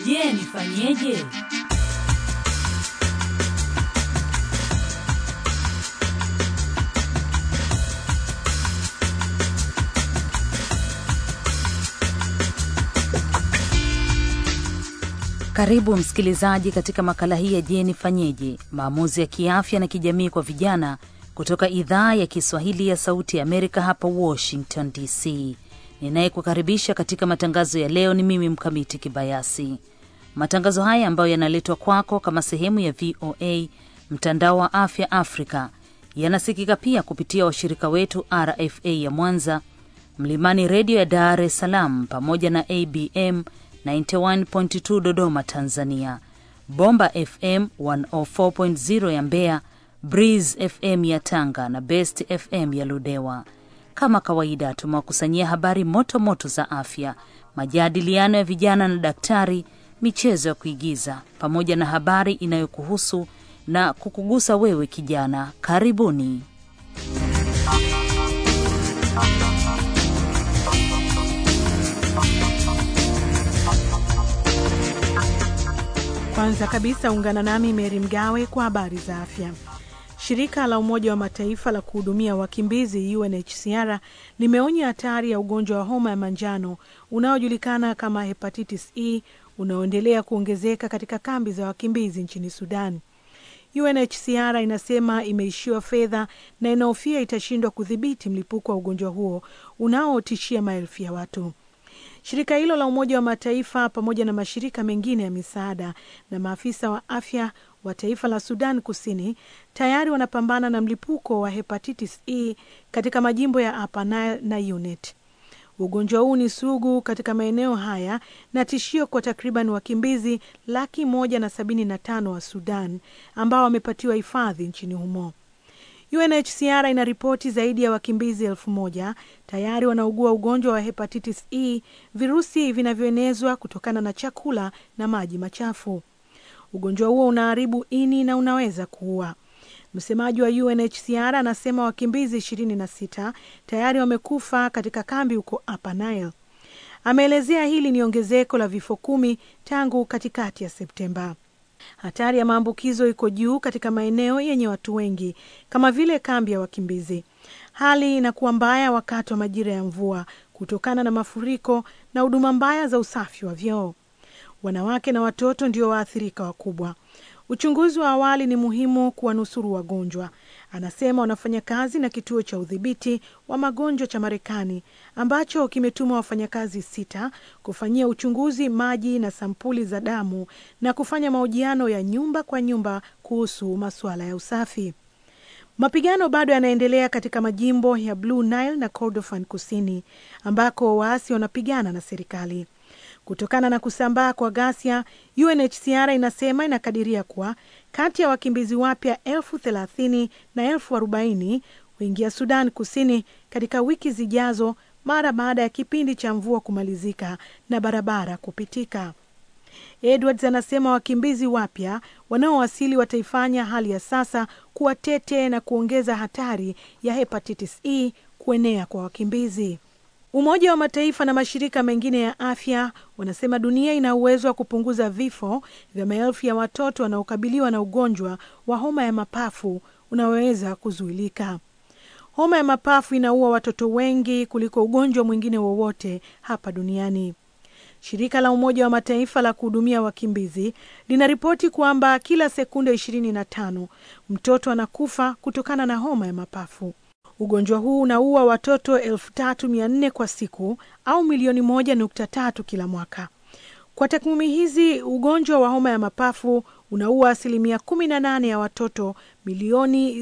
Je, nifanyeje? Karibu msikilizaji katika makala hii ya Je, nifanyeje, maamuzi ya kiafya na kijamii kwa vijana kutoka idhaa ya Kiswahili ya Sauti ya Amerika hapa Washington DC. Ninayekukaribisha katika matangazo ya leo ni mimi Mkamiti Kibayasi. Matangazo haya ambayo yanaletwa kwako kama sehemu ya VOA mtandao wa afya Afrika yanasikika pia kupitia washirika wetu RFA ya Mwanza, Mlimani Radio ya Dar es Salaam pamoja na ABM 91.2 Dodoma Tanzania, Bomba FM 104.0 ya Mbeya, Breeze FM ya Tanga na Best FM ya Ludewa. Kama kawaida tumewakusanyia habari moto moto za afya, majadiliano ya vijana na daktari, michezo ya kuigiza pamoja na habari inayokuhusu na kukugusa wewe kijana. Karibuni. Kwanza kabisa ungana nami Mary Mgawe kwa habari za afya. Shirika la Umoja wa Mataifa la kuhudumia wakimbizi UNHCR limeonya hatari ya ugonjwa wa homa ya manjano unaojulikana kama hepatitis E unaoendelea kuongezeka katika kambi za wakimbizi nchini Sudan. UNHCR inasema imeishiwa fedha na inahofia itashindwa kudhibiti mlipuko wa ugonjwa huo unaotishia maelfu ya watu. Shirika hilo la Umoja wa Mataifa pamoja na mashirika mengine ya misaada na maafisa wa afya wa taifa la Sudan Kusini tayari wanapambana na mlipuko wa hepatitis E katika majimbo ya Upper Nile na Unity. Ugonjwa huu ni sugu katika maeneo haya na tishio kwa takriban wakimbizi 175,000 wa Sudan ambao wamepatiwa hifadhi nchini humo. UNHCR inaripoti zaidi ya wakimbizi 1,000 tayari wanaugua ugonjwa wa hepatitis E, virusi vinavyoenezwa kutokana na chakula na maji machafu. Ugonjwa huo unaharibu ini na unaweza kuua. Msemaji wa UNHCR anasema wakimbizi 26 tayari wamekufa katika kambi huko Upper Nile. Ameelezea hili ni ongezeko la vifo 10 tangu katikati ya Septemba. Hatari ya maambukizo iko juu katika maeneo yenye watu wengi kama vile kambi ya wakimbizi. Hali inakuwa mbaya wakati wa majira ya mvua kutokana na mafuriko na huduma mbaya za usafi wa vyoo. Wanawake na watoto ndio waathirika wakubwa. Uchunguzi wa awali ni muhimu kuwanusuru wagonjwa. Anasema wanafanya kazi na kituo cha udhibiti wa magonjwa cha Marekani ambacho kimetuma wafanyakazi 6 kufanyia uchunguzi maji na sampuli za damu na kufanya mahojiano ya nyumba kwa nyumba kuhusu masuala ya usafi. Mapigano bado yanaendelea katika majimbo ya Blue Nile na Kordofan Kusini ambako waasi wanapigana na serikali. Kutokana na kusambaa kwa ghasia, UNHCR inasema inakadiria kuwa kati ya wakimbizi wapya 30,000 na 40,000 huingia Sudan Kusini katika wiki zijazo mara baada ya kipindi cha mvua kumalizika na barabara kupitika. Edwards anasema wakimbizi wapya wanaowasili wataifanya hali ya sasa kuwa tete na kuongeza hatari ya hepatitis E kuenea kwa wakimbizi. Umoja wa Mataifa na mashirika mengine ya afya wanasema dunia ina uwezo wa kupunguza vifo vya maelfu ya watoto wanaokabiliwa na ugonjwa wa homa ya mapafu unaoweza kuzuilika. Homa ya mapafu inaua watoto wengi kuliko ugonjwa mwingine wowote hapa duniani. Shirika la Umoja wa Mataifa la kuhudumia wakimbizi linaripoti kwamba kila sekunde 25 mtoto anakufa kutokana na homa ya mapafu. Ugonjwa huu unaua watoto 3,400 kwa siku au milioni 1.3 kila mwaka. Kwa takwimu hizi, ugonjwa wa homa ya mapafu unaua 18% ya watoto milioni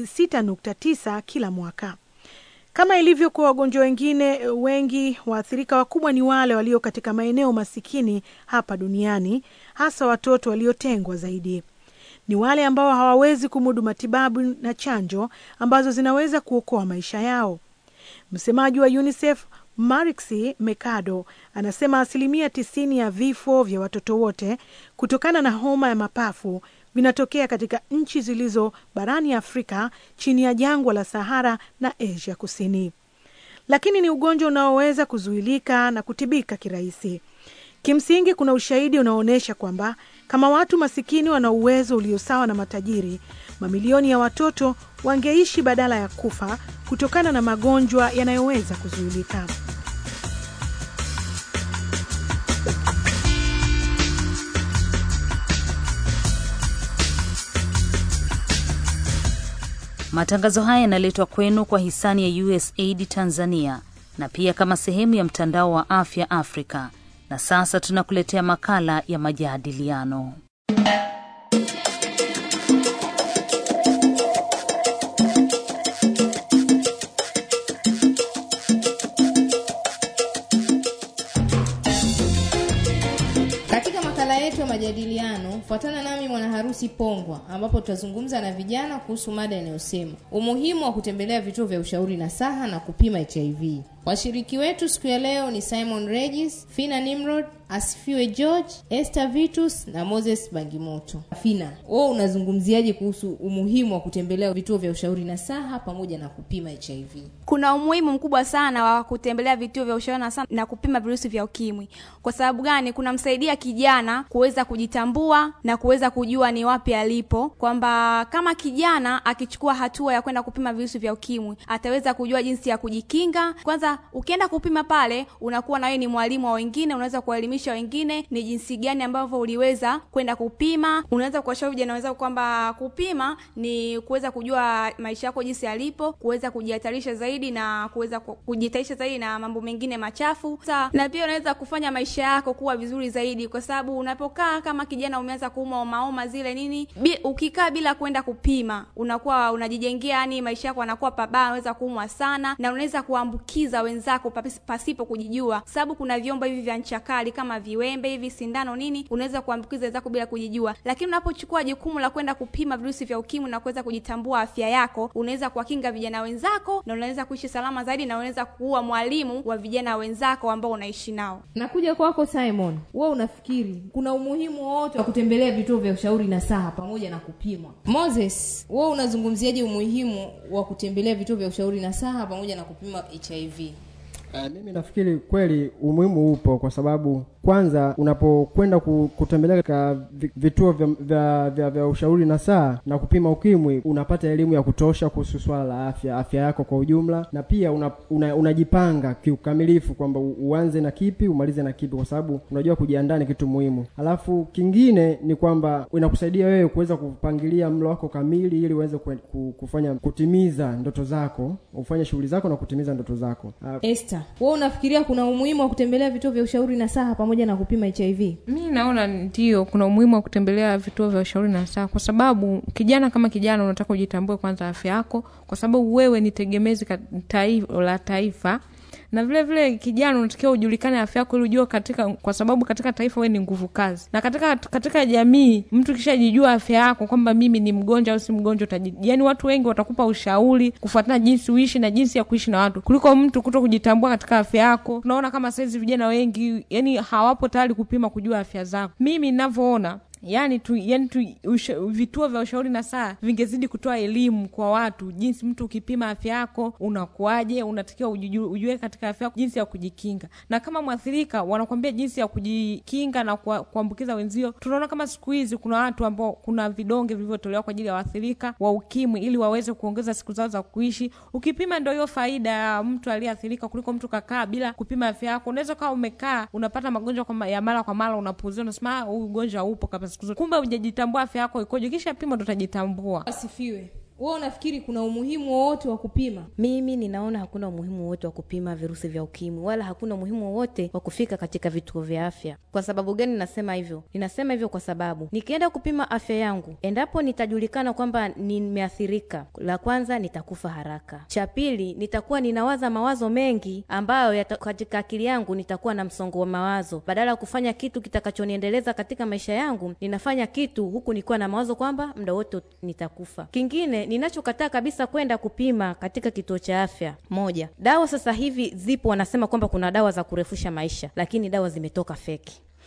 6.9 kila mwaka. Kama ilivyo kwa wagonjwa wengine wengi, waathirika wakubwa ni wale walio katika maeneo masikini hapa duniani, hasa watoto waliotengwa zaidi. Ni wale ambao hawawezi kumudu matibabu na chanjo ambazo zinaweza kuokoa maisha yao. Msemaji wa UNICEF Marixie Mercado anasema 90% ya vifo vya watoto wote kutokana na homa ya mapafu vinatokea katika nchi zilizo barani Afrika chini ya jangwa la Sahara na Asia Kusini. Lakini ni ugonjwa unaoweza kuzuilika na kutibika kirahisi. Kimsingi kuna ushahidi unaoonyesha kwamba kama watu masikini wana uwezo uliosawa na matajiri, mamilioni ya watoto wangeishi badala ya kufa kutokana na magonjwa yanayoweza kuzuilika. Matangazo haya yanaletwa kwenu kwa hisani ya USAID Tanzania na pia kama sehemu ya mtandao wa Afya Afrika. Na sasa tunakuletea makala ya majadiliano. Katika makala yetu ya majadiliano, fuatana nami Mwana Harusi Pongwa, ambapo tutazungumza na vijana kuhusu mada inayosema umuhimu wa kutembelea vituo vya ushauri nasaha na kupima HIV. Washiriki wetu siku ya leo ni Simon Regis, Fina Nimrod, Asifiwe George, Esther Vitus na Moses Bagimoto. Fina, wewe unazungumziaje kuhusu umuhimu wa kutembelea vituo vya ushauri nasaha pamoja na kupima HIV? Kuna umuhimu mkubwa sana wa kutembelea vituo vya ushauri nasaha na kupima virusi vya ukimwi. Kwa sababu gani? Kunamsaidia kijana kuweza kujitambua na kuweza kujua ni wapi alipo, kwamba kama kijana akichukua hatua ya kwenda kupima virusi vya ukimwi, ataweza kujua jinsi ya kujikinga. Kwanza ukienda kupima pale, unakuwa na wewe ni mwalimu wa wengine, unaweza kuwaelimisha wengine ni jinsi gani ambavyo uliweza kwenda kupima. Unaweza kuwashauri vijana wenzako kwamba kupima ni kuweza kujua maisha yako jinsi yalipo, kuweza kujihatarisha zaidi na kuweza kujitaisha zaidi na mambo mengine machafu. Na pia unaweza kufanya maisha yako kuwa vizuri zaidi, kwa sababu unapokaa kama kijana umeanza kuuma homa zile nini, ukikaa bila kwenda kupima, unakuwa unajijengea yani maisha yako yanakuwa pabaya, unaweza kuumwa sana na unaweza kuambukiza wenzako pasipo kujijua, sababu kuna vyombo hivi vya ncha kali kama viwembe hivi, sindano nini, unaweza kuambukiza wenzako bila kujijua. Lakini unapochukua jukumu la kwenda kupima virusi vya ukimwi na kuweza kujitambua afya yako, unaweza kuwakinga vijana wenzako na unaweza kuishi salama zaidi, na unaweza kuwa mwalimu wa vijana wenzako ambao unaishi nao. Nakuja kwako Simon, wewe unafikiri kuna umuhimu wote wa kutembelea vituo vya ushauri nasaha pamoja na kupimwa? Moses, wewe unazungumziaje umuhimu wa kutembelea vituo vya ushauri nasaha pamoja na kupima HIV? Mimi nafikiri kweli umuhimu upo, kwa sababu kwanza unapokwenda kutembelea katika vituo vya ushauri nasaha na kupima ukimwi, unapata elimu ya kutosha kuhusu swala la afya yako kwa ujumla, na pia unajipanga kiukamilifu kwamba uanze na kipi umalize na kipi, kwa sababu unajua kujiandaa ni kitu muhimu. Alafu kingine ni kwamba inakusaidia wewe kuweza kupangilia mlo wako kamili ili uweze kutimiza ndoto zako, ufanye shughuli zako na kutimiza ndoto zako. Esther, wewe unafikiria kuna umuhimu wa kutembelea vituo vya ushauri nasaha pamoja na kupima HIV? Mimi naona ndio kuna umuhimu wa kutembelea vituo vya ushauri nasaha, kwa sababu kijana kama kijana unataka ujitambue kwanza afya yako, kwa sababu wewe ni tegemezi la taifa. Na vile vile kijana unatakiwa ujulikane afya yako ili ujue kwa sababu katika taifa wewe ni nguvu kazi. Na katika jamii mtu kishajijua afya yako kwamba mimi ni mgonjwa au si mgonjwa, yani watu wengi watakupa ushauri kufuatana jinsi uishi na jinsi ya kuishi na watu, kuliko mtu kuto kujitambua katika afya yako. Tunaona kama saizi vijana wengi yani hawapo tayari kupima kujua afya zao. Mimi ninavyoona vituo vya ushauri nasaha vingezidi kutoa elimu kwa watu, jinsi mtu ukipima afya yako unakuaje, unatakiwa ujue katika afya yako jinsi ya kujikinga. Na kama mwathirika wanakuambia jinsi ya kujikinga na kuambukiza wenzio. Tunaona kama siku hizi kuna watu ambao kuna vidonge vilivyotolewa kwa ajili ya waathirika wa ukimwi ili waweze kuongeza siku zao za kuishi. Ukipima ndio hiyo faida ya mtu aliyeathirika, kuliko mtu kakaa bila kupima afya yako. Unaweza kama umekaa unapata magonjwa kama ya mara kwa mara, unapuuzia unasema huu ugonjwa upo kabisa, kumbe hujajitambua afya yako ikoje, kisha pima ndo utajitambua. Asifiwe. Wewe unafikiri kuna umuhimu wowote wa kupima? Mimi ninaona hakuna umuhimu wowote wa kupima virusi vya ukimwi, wala hakuna umuhimu wowote wa kufika katika vituo vya afya. Kwa sababu gani nasema hivyo? Ninasema hivyo kwa sababu nikienda kupima afya yangu, endapo nitajulikana kwamba nimeathirika, la kwanza nitakufa haraka. Cha pili, nitakuwa ninawaza mawazo mengi ambayo katika akili yangu nitakuwa na msongo wa mawazo. Badala ya kufanya kitu kitakachoniendeleza katika maisha yangu, ninafanya kitu huku nikiwa na mawazo kwamba muda wote nitakufa. Kingine ninachokataa kabisa kwenda kupima katika kituo cha afya. Dawa sasa hivi zipo, wanasema kwamba kuna dawa za kurefusha maisha, lakini dawa zimetoka feki.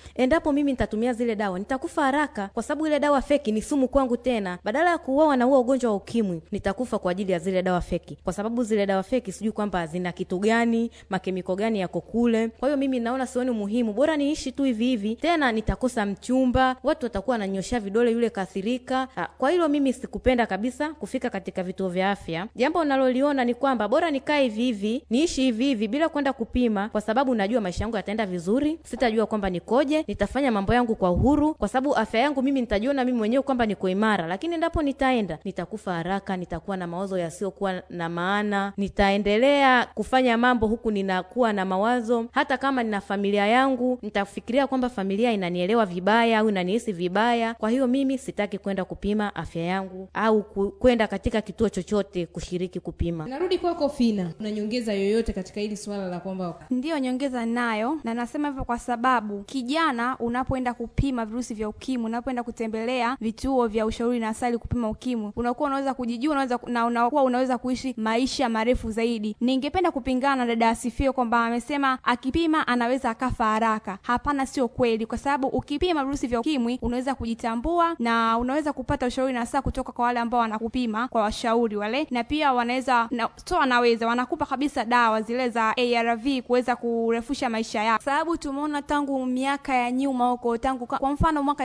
endapo mimi nitatumia zile dawa nitakufa haraka, kwa sababu ile dawa feki ni sumu kwangu. Tena badala ya kuuawa na huo ugonjwa wa ukimwi, nitakufa kwa ajili ya zile dawa feki, kwa sababu zile dawa feki sijui kwamba zina kitu gani, makemiko gani yako kule. Kwa hiyo mimi naona sioni muhimu, bora niishi tu hivi hivi. Tena nitakosa mchumba, watu watakuwa wananyoshia vidole yule kathirika. Kwa hilo mimi sikupenda kabisa kufika katika vituo vya afya. Jambo naloliona ni kwamba bora nikae hivi hivi, niishi hivi hivi bila kwenda kupima, kwa sababu najua maisha yangu yataenda vizuri, sitajua kwamba nikoje, nitafanya mambo yangu kwa uhuru, kwa sababu afya yangu mimi nitajiona mimi mwenyewe kwamba niko imara. Lakini endapo nitaenda, nitakufa haraka, nitakuwa na mawazo yasiokuwa na maana, nitaendelea kufanya mambo huku ninakuwa na mawazo. Hata kama nina familia yangu, nitafikiria kwamba familia inanielewa vibaya au inanihisi vibaya. Kwa hiyo mimi sitaki kwenda kupima afya yangu au kwenda katika kituo chochote kushiriki kupima. Narudi kwako Fina, una nyongeza yoyote katika hili swala la kwamba? Ndio, nyongeza nayo, na nasema hivyo kwa sababu kijana unapoenda kupima virusi vya ukimwi, unapoenda kutembelea vituo vya ushauri na asali kupima ukimwi, unakuwa unaweza kujijua, unaweza kuishi maisha marefu zaidi. Ningependa kupingana na dada Asifio kwamba amesema akipima anaweza akafa haraka. Hapana, sio kweli, kwa sababu ukipima virusi vya ukimwi unaweza kujitambua na unaweza kupata ushauri na saa kutoka kwa wale ambao wanakupima, kwa washauri wale, na pia wanakupa kabisa dawa zile za ARV kuweza kurefusha maisha yako. Sababu tumeona tangu miaka ya nyuma huko, tangu kwa mfano mwaka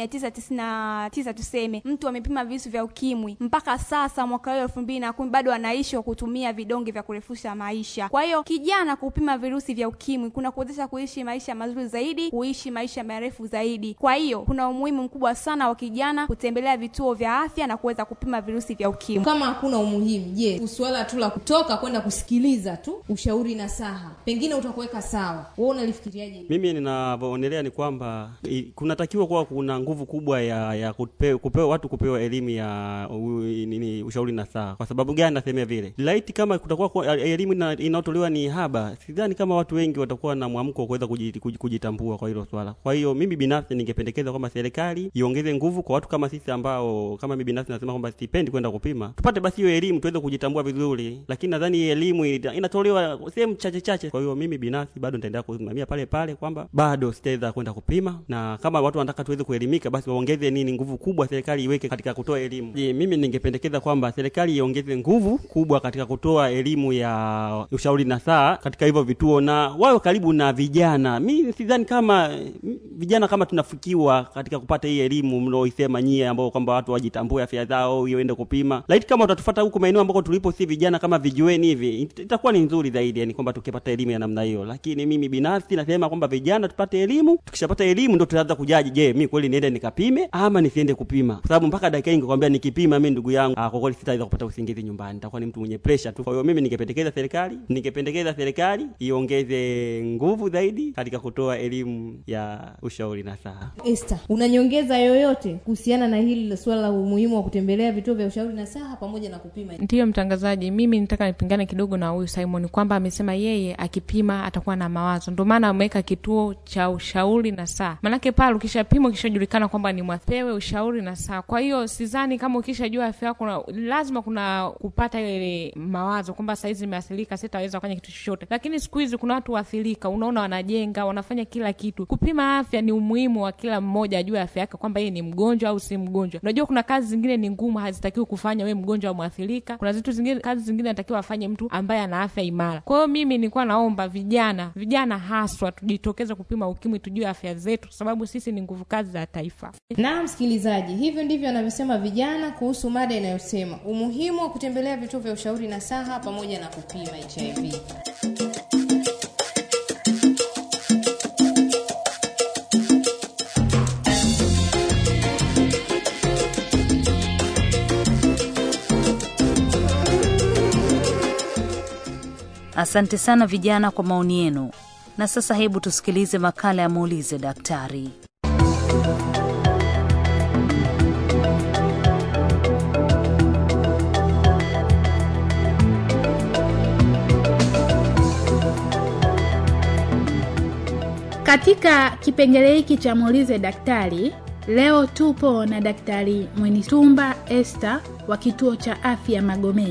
1999 tuseme, mtu amepima virusi vya ukimwi mpaka sasa mwaka 2010 bado anaishi kwa kutumia vidonge vya kurefusha maisha. Kwa hiyo kijana kupima virusi vya ukimwi kuna kuwezesha kuishi maisha mazuri zaidi, kuishi maisha marefu zaidi. Kwa hiyo kuna umuhimu mkubwa sana wa kijana kutembelea vituo vya afya na kuweza kupima virusi vya ukimwi. Kama hakuna umuhimu, je, swala tu la kutoka kwenda kusikiliza tu ushauri na saha pengine utakuweka sawa? Wewe unalifikiriaje? Mimi ninavyoonelea ni kwamba kunatakiwa kuwa kuna nguvu kubwa ya kupewa watu kupewa elimu ya ushauri na saha. Kwa sababu gani nasema vile? Laiti kama kutakuwa elimu inayotolewa ni haba, sidhani kama watu wengi watakuwa na mwamko kuweza kujitambua kwa hilo swala. Kwa hiyo mimi binafsi ningependekeza kwamba serikali iongeze nguvu kwa watu kama sisi ambao, kama mimi binafsi nasema kwamba sipendi kwenda kupima, tupate basi hiyo elimu tuweze kujitambua vizuri. Lakini nadhani elimu inatolewa sehemu chache. Kwa hiyo mimi binafsi bado nitaendelea kusimamia pale kwamba bado sitaweza kwenda kupima, na kama watu wanataka tuweze kuelimika basi waongeze nguvu kubwa serikali iweke katika kutoa elimu. Mimi ningependekeza kwamba serikali iongeze nguvu kubwa katika kutoa elimu ya ushauri na saa katika hivyo vituo, na wawe karibu na vijana. Mimi sidhani kama vijana kama tunafikiwa katika kupata hii elimu mnaoisema nyie, ambao kwamba watu wajitambue afya zao iende kupima. Laiti kama utatufuata huko maeneo ambako tulipo si vijana kama vijueni hivi, itakuwa ni nzuri zaidi, yani kwamba tukipata elimu ya namna hiyo. Lakini mimi binafsi nasema kwamba vijana tupate elimu, tukishapata elimu ndio tutaanza kujaji, je, mimi kweli niende nikapime ama nisiende kupima? Kwa sababu mpaka dakika hii ningekwambia nikipima mimi ndugu yangu, kwa kweli sitaweza kupata usingizi nyumbani, nitakuwa ni mtu mwenye pressure tu. Kwa hiyo mimi ningependekeza serikali iongeze nguvu zaidi katika kutoa elimu ya ushauri na saha. Esther, unanyongeza yoyote kuhusiana na hili swala la umuhimu wa kutembelea vituo vya ushauri na saha pamoja na kupima? Ndiyo mtangazaji, mimi nitaka nipingane kidogo na huyu Simon kwamba amesema yeye akipima atakuwa na mawazo, ndio maana ameweka kituo cha ushauri na saha. Manake pale ukishapima ukishajulikana kwamba ni mwathewe ushauri na saha. Kwa hiyo sidhani kama ukishajua afya yako lazima kuna kupata ile mawazo kwamba sasa hizi nimeathirika sitaweza kufanya kitu chochote. Lakini siku hizi kuna watu waathirika, unaona wanajenga, wanafanya kila kitu. Kupima afya ni umuhimu wa kila mmoja ajue afya yake kwamba yeye ni mgonjwa au si mgonjwa. Unajua kuna kazi zingine ni ngumu, hazitakiwi kufanya wewe mgonjwa au mwathirika. Kuna kazi zingine anatakiwa afanye mtu ambaye ana afya imara. Kwa hiyo mimi nilikuwa naomba vijana haswa tujitokeze kupima ukimwi, tujue afya zetu, sababu sisi ni nguvu kazi za taifa. Na msikilizaji, hivyo ndivyo anavyosema vijana kuhusu mada inayosema umuhimu wa kutembelea vituo vya ushauri na saha pamoja na kupima HIV. Asante sana vijana kwa maoni yenu. Na sasa hebu tusikilize makala ya Muulize Daktari. Katika kipengele hiki cha Muulize Daktari, leo tupo na Daktari Mwenitumba Esther wa kituo cha afya Magomeni.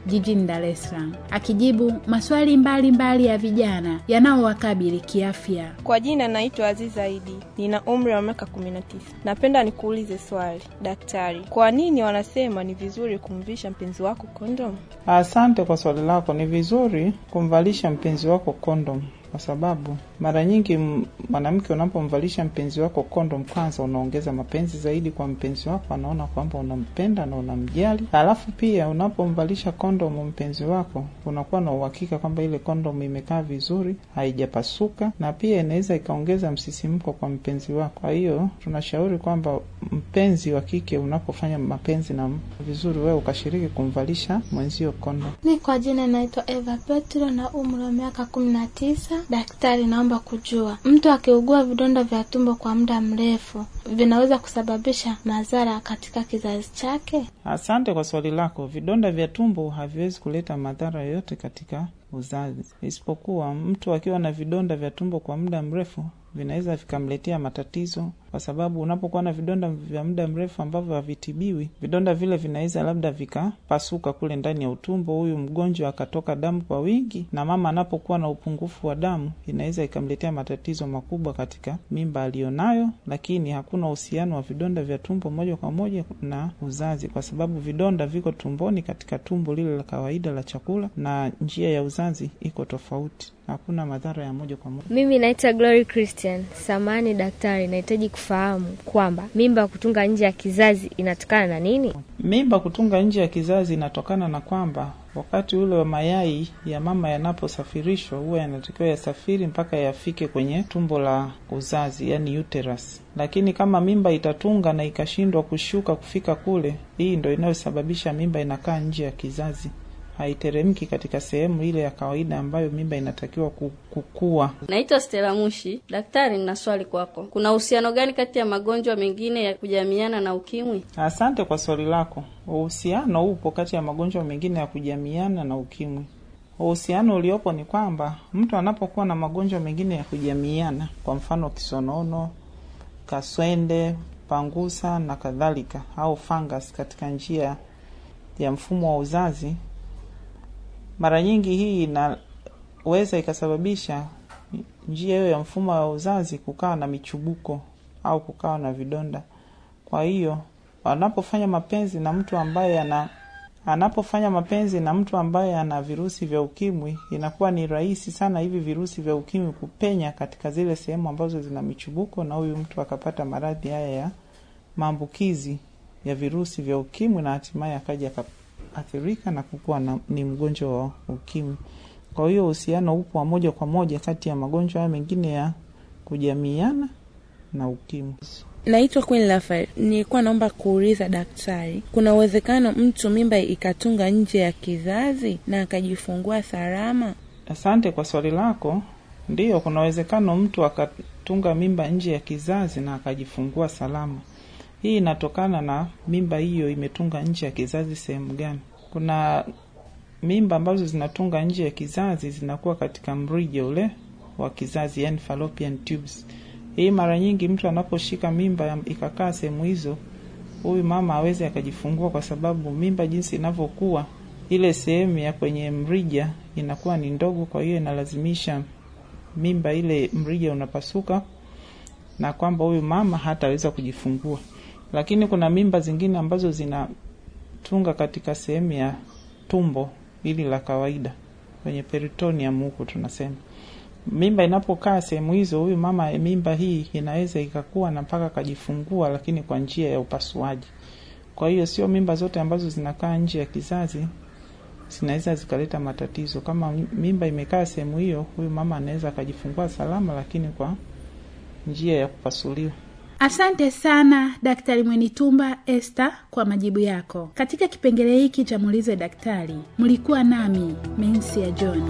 jijini Dar es Salaam, akijibu maswali mbalimbali ya vijana yanaowakabili kiafya. Kwa jina naitwa Aziza Idi, nina umri wa miaka 19. Napenda nikuulize swali, daktari, kwa nini wanasema ni vizuri kumvisha mpenzi wako kondom? Asante kwa swali lako. Ni vizuri kumvalisha mpenzi wako kondom kwa sababu mara nyingi mwanamke unapomvalisha mpenzi wako kondom, kwanza unaongeza mapenzi zaidi kwa mpenzi wako, anaona kwamba unampenda na unamjali. Alafu pia unapomvalisha kondom mpenzi wako, unakuwa na uhakika kwamba ile kondom imekaa vizuri, haijapasuka, na pia inaweza ikaongeza msisimko kwa mpenzi wako. Kwa hiyo tunashauri kwamba mpenzi wa kike unapofanya mapenzi na vizuri, wewe ukashiriki kumvalisha mwenzio kondom. Ni kwa jina naitwa Eva Petro na umri wa miaka 19. Daktari, naomba kujua, mtu akiugua vidonda vya tumbo kwa muda mrefu vinaweza kusababisha madhara katika kizazi chake? Asante kwa swali lako. Vidonda vya tumbo haviwezi kuleta madhara yoyote katika uzazi, isipokuwa mtu akiwa na vidonda vya tumbo kwa muda mrefu vinaweza vikamletea matatizo, kwa sababu unapokuwa na vidonda vya muda mrefu ambavyo havitibiwi, vidonda vile vinaweza labda vikapasuka kule ndani ya utumbo, huyu mgonjwa akatoka damu kwa wingi, na mama anapokuwa na upungufu wa damu inaweza ikamletea matatizo makubwa katika mimba alionayo. Lakini hakuna uhusiano wa vidonda vya tumbo moja kwa moja na uzazi, kwa sababu vidonda viko tumboni, katika tumbo lile la kawaida la chakula, na njia ya uzazi iko tofauti. Hakuna madhara ya moja kwa moja. Mimi naitwa Glory Christian. Samani daktari, nahitaji kufahamu kwamba mimba kutunga nje ya kizazi inatokana na nini? Mimba kutunga nje ya kizazi inatokana na kwamba wakati ule wa mayai ya mama yanaposafirishwa, huwa yanatakiwa yasafiri mpaka yafike kwenye tumbo la uzazi, yani uterus. Lakini kama mimba itatunga na ikashindwa kushuka kufika kule, hii ndio inayosababisha mimba inakaa nje ya kizazi, haiteremki katika sehemu ile ya kawaida ambayo mimba inatakiwa kukua. Naitwa Stella Mushi. Daktari, nina swali kwako. Kuna uhusiano gani kati ya magonjwa mengine ya kujamiana na ukimwi? Asante kwa swali lako. Uhusiano upo kati ya magonjwa mengine ya kujamiana na ukimwi. Uhusiano uliopo ni kwamba mtu anapokuwa na magonjwa mengine ya kujamiana, kwa mfano kisonono, kaswende, pangusa na kadhalika, au fungus katika njia ya mfumo wa uzazi, mara nyingi hii inaweza ikasababisha njia hiyo ya mfumo wa uzazi kukawa na michubuko au kukawa na vidonda. Kwa hiyo wanapofanya mapenzi na mtu ambaye ana virusi vya ukimwi, inakuwa ni rahisi sana hivi virusi vya ukimwi kupenya katika zile sehemu ambazo zina michubuko, na huyu mtu akapata maradhi haya ya maambukizi ya virusi vya ukimwi, na hatimaye akaja athirika na kukuwa ni mgonjwa wa ukimwi. Kwa hiyo uhusiano upo wa moja kwa moja kati ya magonjwa haya mengine ya kujamiana na ukimwi. Naitwa Queen Rafael. Nilikuwa naomba kuuliza daktari, kuna uwezekano mtu mimba ikatunga nje ya kizazi na akajifungua salama? Asante kwa swali lako. Ndiyo, kuna uwezekano mtu akatunga mimba nje ya kizazi na akajifungua salama. Hii inatokana na mimba hiyo imetunga nje ya kizazi sehemu gani. Kuna mimba ambazo zinatunga nje ya kizazi zinakuwa katika mrija ule wa kizazi, yani fallopian tubes. Hii mara nyingi mtu anaposhika mimba ikakaa sehemu hizo, huyu mama hawezi akajifungua, kwa sababu mimba jinsi inavyokuwa, ile sehemu ya kwenye mrija inakuwa ni ndogo, kwa hiyo inalazimisha mimba ile mrija unapasuka, na kwamba huyu mama hataweza kujifungua. Lakini kuna mimba zingine ambazo zinatunga katika sehemu ya tumbo ili la kawaida, kwenye peritoneum huko tunasema. Mimba inapokaa sehemu hizo, huyu mama mimba hii inaweza ikakua na mpaka kujifungua, lakini kwa njia ya upasuaji. Kwa hiyo sio mimba zote ambazo zinakaa nje ya kizazi zinaweza zikaleta matatizo. Kama mimba imekaa sehemu hiyo, huyu mama anaweza akajifungua salama, lakini kwa njia ya kupasuliwa. Asante sana Daktari Mwenitumba Esther kwa majibu yako. Katika kipengele hiki cha Muulize Daktari, mlikuwa nami Mensia John.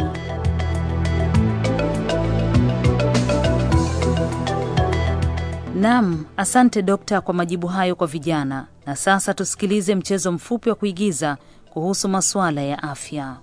Naam, asante dokta kwa majibu hayo kwa vijana. Na sasa tusikilize mchezo mfupi wa kuigiza kuhusu masuala ya afya.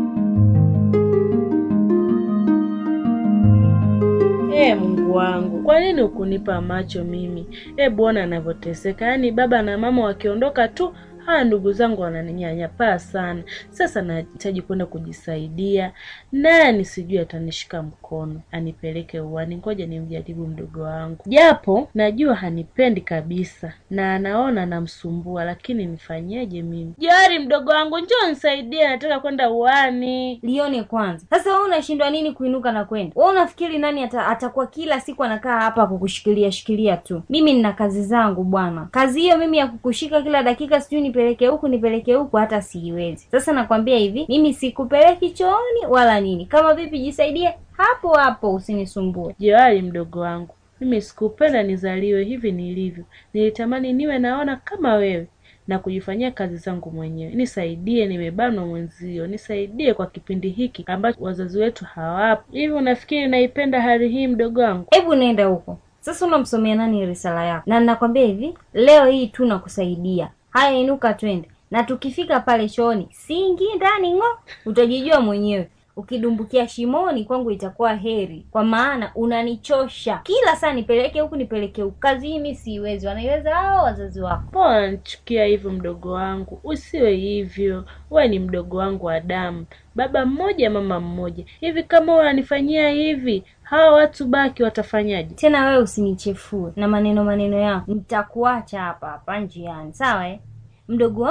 Mungu wangu, Kwa nini hukunipa macho mimi? Bwana anavyoteseka. Yaani baba na mama wakiondoka tu, ndugu zangu wananinyanyapaa sana. Sasa nahitaji kwenda kujisaidia. Nani sijui atanishika mkono anipeleke uani. Ngoja nimjaribu mdogo wangu. Japo najua hanipendi kabisa na anaona namsumbua, lakini nifanyeje mimi? Jari mdogo wangu, njoo nisaidie, nataka kwenda uani. Lione kwanza. Sasa wewe unashindwa nini kuinuka na kwenda? Wewe unafikiri nani atakuwa kila siku anakaa hapa kukushikilia tu? Mimi nina kazi zangu bwana. Kazi hiyo mimi ya kukushika kila dakika sijui nipeleke huku hata siwezi. Sasa nakwambia hivi, mimi sikupeleki chooni wala nini. Kama vipi jisaidie hapo hapo, usinisumbue. Jewali mdogo wangu, mimi sikupenda nizaliwe hivi nilivyo. Nilitamani niwe naona kama wewe na kujifanyia kazi zangu mwenyewe. Nisaidie, nimebanwa mwenzio. Nisaidie kwa kipindi hiki ambacho wazazi wetu hawapo. Hivi unafikiri naipenda hali hii mdogo wangu? Hebu nenda huko. Sasa unamsomea nani risala yako? Na ninakwambia hivi, leo hii tu nakusaidia. Haya, inuka twende. Na tukifika pale chooni, siingi ndani utajijua mwenyewe. Ukidumbukia shimoni kwangu itakuwa heri, kwa maana unanichosha. Kila saa nipeleke huku. Kazi hii mimi siwezi. Wanaiweza hao wazazi wako. Mbona nichukia hivyo mdogo wangu? Usiwe hivyo. Wewe ni mdogo wangu wa damu. Baba mmoja mama mmoja. Hivi kama unanifanyia hivi, hawa watu baki watafanyaje? Tena wewe usinichefue na maneno yako. Nitakuacha hapa njiani. Sawa Mdogo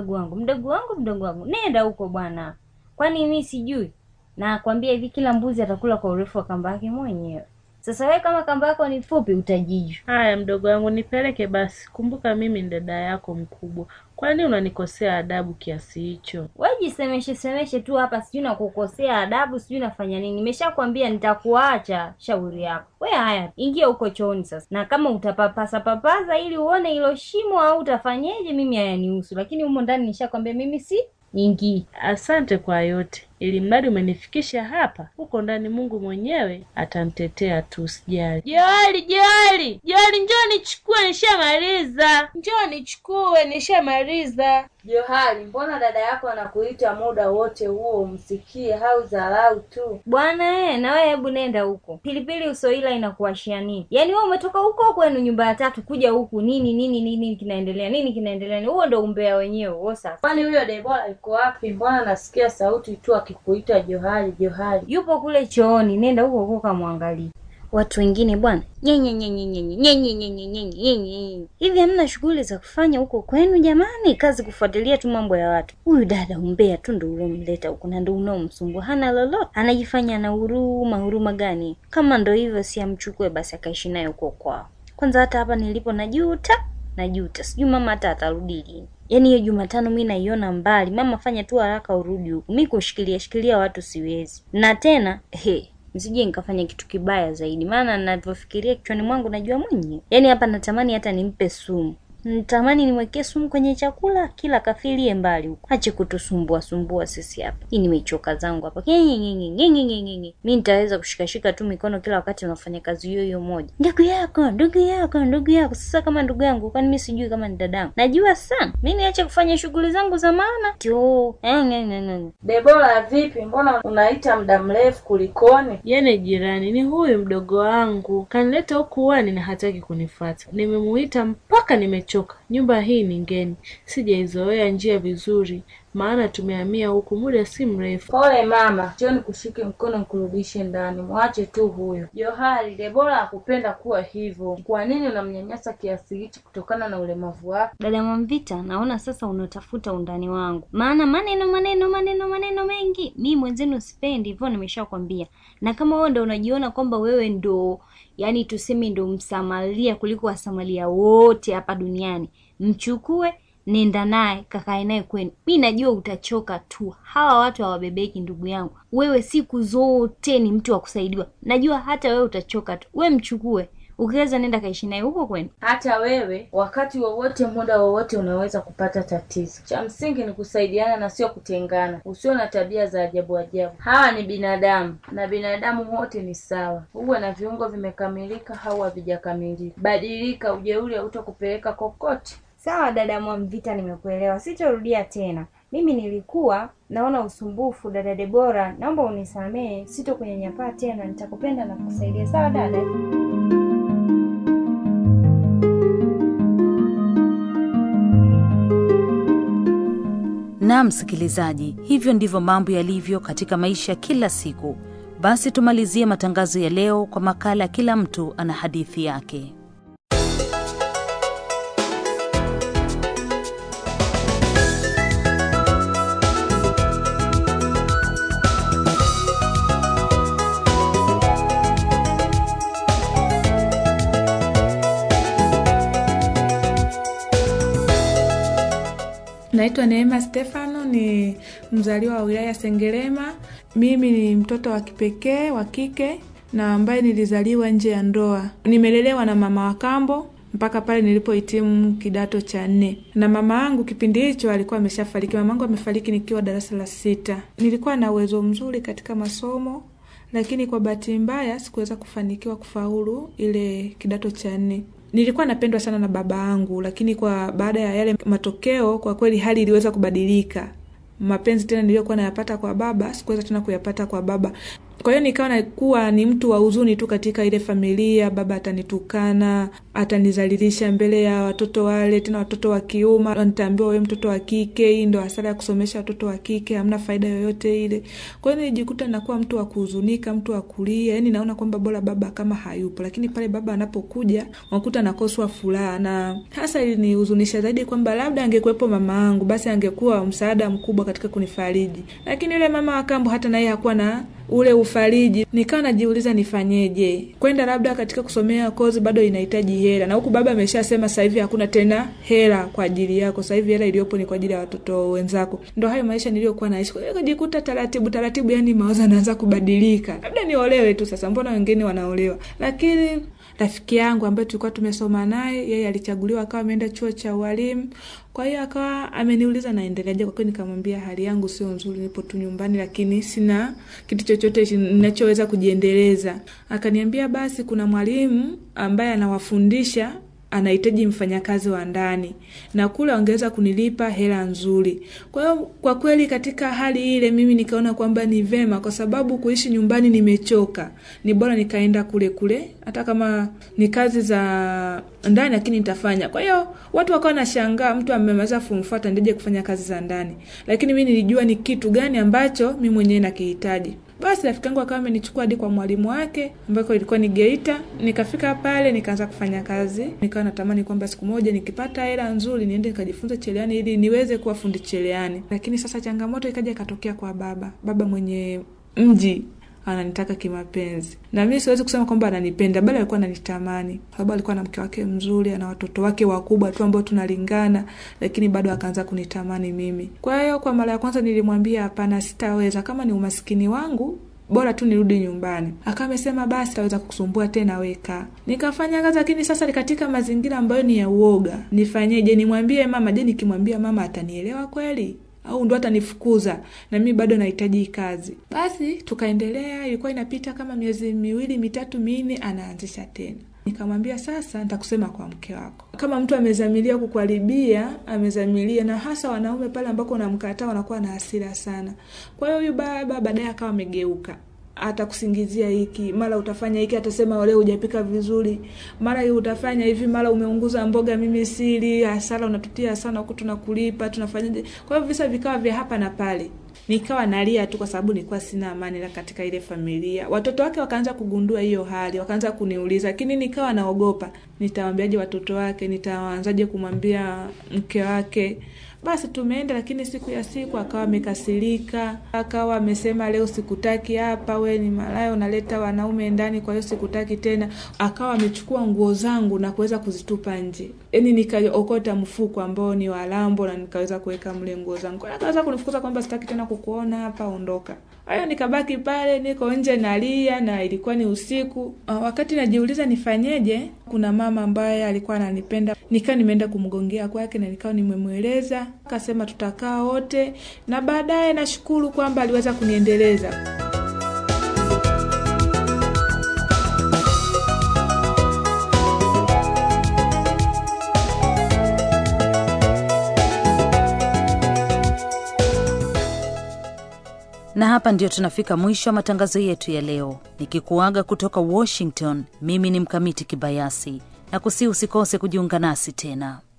wangu. Nenda huko bwana. Kwani mimi sijui? Na kwambia hivi, kila mbuzi atakula kwa urefu wa kamba yake mwenyewe. Sasa wewe kama kamba yako ni fupi utajiju. Haya mdogo wangu, nipeleke basi. Kumbuka mimi ni dada yako mkubwa. Kwa nini unanikosea adabu kiasi hicho? Wewe jisemeshe tu hapa, sijui na kukosea adabu, sijui nafanya nini. Nimeshakwambia nitakuacha, shauri yako. Wewe haya, ingia huko chooni sasa. Na kama utapapasa ili uone hilo shimo au utafanyeje, mimi hayanihusu. Lakini humo ndani nishakwambia mimi si nyingi. Asante kwa yote. Ili mradi umenifikisha hapa, huko ndani Mungu mwenyewe atanitetea tu, usijali. Jali, njoo nichukue, nishamaliza. Johari, mbona dada yako anakuita muda wote huo umsikie au dharau tu? Bwana na wewe hebu nenda huko. Pilipili usoila inakuashia nini? Yaani wewe umetoka huko kwenu nyumba ya tatu kuja huku nini kinaendelea? Nini kinaendelea? Huo ndo umbea wenyewe huo sasa. Kwani huyo Debora yuko wapi? Mbona nasikia sauti tu akikuita Johari? Yupo kule chooni, nenda huko kamwangalie. Watu wengine bwana, hivi hamna shughuli za kufanya huko kwenu jamani? Kazi kufuatilia tu mambo ya watu. Huyu dada umbea tu ndio ulomleta huko na ndio unaomsumbua. Hana lolote, anajifanya na huruma gani? Kama ndio hivyo, si amchukue basi akaishi naye huko kwao. Kwanza hata hapa nilipo najuta. Sijui mama hata atarudi lini. Yaani hiyo Jumatano mimi naiona mbali. Mama fanya tu haraka urudi huko. Mimi kushikilia watu siwezi. Na tena msije nikafanya kitu kibaya zaidi, maana ninavyofikiria kichwani mwangu najua mwenyewe. Yaani hapa natamani hata nimpe sumu. Natamani nimwekee sumu kwenye chakula kila kafilie mbali huko. Ache kutusumbua sisi hapa. Hii nimechoka zangu hapa. Mimi nitaweza kushikashika tu mikono kila wakati unafanya kazi hiyo moja. Ndugu yako. Sasa kama ndugu yangu, kwani mimi sijui kama ni dadangu? Najua sana. Mimi niache kufanya shughuli zangu za maana. Debora vipi? Mbona unaita muda mrefu kulikoni? Yeye jirani, ni huyu mdogo wangu. Kanileta huku uani na hataki kunifuata. Nimemuita mpaka nimechoka. Nyumba hii ni ngeni. Sijaizoea njia vizuri, maana tumehamia huku muda si mrefu. Pole mama, njoo nikushike mkono nikurudishe ndani. Mwache tu huyo. Johari, Debora akupenda kuwa hivyo. Kwa nini unamnyanyasa kiasi hicho kutokana na ulemavu wako? Dada Mwamvita, naona sasa unatafuta undani wangu. Maana maneno mengi. Mimi mwenzenu sipendi, hivyo nimeshakwambia. Na kama wewe ndio unajiona kwamba wewe ndo, yani tuseme ndo msamaria kuliko wasamaria wote hapa duniani, mchukue nenda naye kakae naye kwenu. Mimi najua utachoka tu. Hawa watu hawabebeki ndugu yangu. Wewe siku zote ni mtu wa kusaidiwa. Najua hata wewe utachoka tu. Wewe mchukue. Ukiweza nenda kaishi naye huko kwenu. Hata wewe wakati wowote muda wowote unaweza kupata tatizo. Cha msingi ni kusaidiana na sio kutengana. Usio na tabia za ajabu. Hawa ni binadamu na binadamu wote ni sawa. Uwe na viungo vimekamilika au havijakamilika. Badilika, ujeuri hautakupeleka kokote. Sawa dada Mwamvita, nimekuelewa. Sitorudia tena. Mimi nilikuwa naona usumbufu dada Debora. Naomba unisamee, sitokunyanyapaa tena. Nitakupenda na kukusaidia. Sawa dada? Na msikilizaji, hivyo ndivyo mambo yalivyo katika maisha kila siku. Basi tumalizie matangazo ya leo kwa makala Kila Mtu Ana Hadithi Yake. Naitwa Neema Stefano, ni mzaliwa wa wilaya Sengerema. Mimi ni mtoto wa kipekee wa kike na ambaye nilizaliwa nje ya ndoa. Nimelelewa na mama wa kambo mpaka pale nilipohitimu kidato cha 4. Na mama yangu kipindi hicho alikuwa ameshafariki. Mama yangu amefariki nikiwa darasa la 6. Nilikuwa na uwezo mzuri katika masomo, lakini kwa bahati mbaya sikuweza kufanikiwa kufaulu ile kidato cha 4. Nilikuwa napendwa sana na baba yangu, lakini kwa baada ya yale matokeo kwa kweli hali iliweza kubadilika. Mapenzi tena niliyokuwa nayapata kwa baba sikuweza tena kuyapata kwa baba. Kwa hiyo nikawa nakuwa ni mtu wa huzuni tu katika ile familia. Baba atanitukana, atanizalilisha mbele ya watoto wale, tena watoto wa kiume. Nitaambiwa wewe mtoto wa kike, hii ndio hasara ya kusomesha watoto wa kike, hamna faida yoyote ile. Kwa hiyo nilijikuta nakuwa mtu wa kuhuzunika, mtu wa kulia. Yaani naona kwamba bora baba kama hayupo, lakini pale baba anapokuja unakuta nakoswa furaha. Na hasa ilinihuzunisha zaidi kwamba labda angekuepo mama yangu, basi angekuwa msaada mkubwa katika kunifariji. Lakini yule mama wa kambo hata naye hakuwa na ule ufariji. Nikawa najiuliza nifanyeje? Kwenda labda katika kusomea kozi bado inahitaji hela. Na huku baba ameshasema sasa hivi hakuna tena hela kwa ajili yako. Sasa hivi hela iliyopo ni kwa ajili ya watoto wenzako. Ndio hayo maisha niliyokuwa naishi. Kwa hiyo kujikuta taratibu yani mawazo yanaanza kubadilika. Labda niolewe tu sasa, mbona wengine wanaolewa. Lakini rafiki yangu ambaye tulikuwa tumesoma naye, yeye alichaguliwa akawa ameenda chuo cha ualimu. Kwa hiyo akawa ameniuliza naendeleaje. Kwa kweli nikamwambia hali yangu sio nzuri, nipo tu nyumbani lakini sina kitu chochote ninachoweza kujiendeleza. Akaniambia basi kuna mwalimu ambaye anawafundisha, anahitaji mfanyakazi wa ndani na kule wangeweza kunilipa hela nzuri. Kwa hiyo kwa kweli katika hali ile mimi nikaona kwamba ni vema, kwa sababu kuishi nyumbani nimechoka. Ni bora nikaenda kule hata kama ni kazi za ndani lakini nitafanya. Kwa hiyo watu wakawa nashangaa mtu amemaliza form 4 ndiye kufanya kazi za ndani. Lakini mimi nilijua ni kitu gani ambacho mimi mwenyewe nakihitaji. Basi rafiki yangu akawa amenichukua hadi kwa mwalimu wake ambako ilikuwa ni Geita. Nikafika pale nikaanza kufanya kazi. Nikawa natamani kwamba siku moja nikipata hela nzuri niende nikajifunze cherehani ili niweze kuwa fundi cherehani. Lakini sasa changamoto ikaja ikatokea kwa baba. Baba mwenye mji ananitaka kimapenzi. Na mimi siwezi kusema kwamba ananipenda, bali alikuwa ananitamani. Sababu alikuwa na mke wake mzuri, ana watoto wake wakubwa tu ambao tunalingana, lakini bado akaanza kunitamani mimi. Kwa hiyo kwa mara ya kwanza nilimwambia hapana, sitaweza. Kama ni umaskini wangu, bora tu nirudi nyumbani. Akawa amesema basi taweza kukusumbua tena weka. Nikafanya kazi, lakini sasa katika mazingira ambayo ni ya uoga. Nifanyeje? Nimwambie mama? Je, nikimwambia mama atanielewa kweli? Au ndo atanifukuza na mimi bado nahitaji kazi? Basi tukaendelea, ilikuwa inapita kama miezi 2, 3, 4 anaanzisha tena. Nikamwambia sasa nitakusema kwa mke wako. Kama mtu amezamilia kukuharibia, amezamilia, na hasa wanaume pale ambako unamkataa wanakuwa na hasira sana. Kwa hiyo huyu baba baadaye akawa amegeuka. Atakusingizia hiki, mara utafanya hiki, atasema leo hujapika vizuri, mara hiyo utafanya hivi, mara umeunguza mboga mimi sili, hasara unatutia sana huko tunakulipa, tunafanyaje? Kwa hiyo visa vikawa vya hapa na pale. Nikawa nalia tu kwa sababu nilikuwa sina amani katika ile familia. Watoto wake wakaanza kugundua hiyo hali, wakaanza kuniuliza, lakini nikawa naogopa. Nitawaambiaje watoto wake? Nitaanzaje kumwambia mke wake? Basi tumeenda, lakini siku ya siku akawa amekasirika. Akawa amesema leo sikutaki hapa, wewe ni malaya unaleta wanaume ndani, kwa hiyo sikutaki tena. Akawa amechukua nguo zangu na kuweza kuzitupa nje. Yaani nikaokota mfuko ambao ni wa lambo na nikaweza kuweka mle nguo zangu. Akaanza kunifukuza kwamba sitaki tena kukuona hapa, ondoka. Hayo nikabaki pale niko nje nalia, na ilikuwa ni usiku. Wakati najiuliza nifanyeje, kuna mama ambaye alikuwa ananipenda. Nikawa nimeenda kumgongea kwake na nikawa nimemueleza. Akasema tutakaa wote, na baadaye nashukuru kwamba aliweza kuniendeleza. Na hapa ndio tunafika mwisho wa matangazo yetu ya leo. Nikikuaga kutoka Washington, mimi ni Mkamiti Kibayasi. Na usikose kujiunga nasi tena.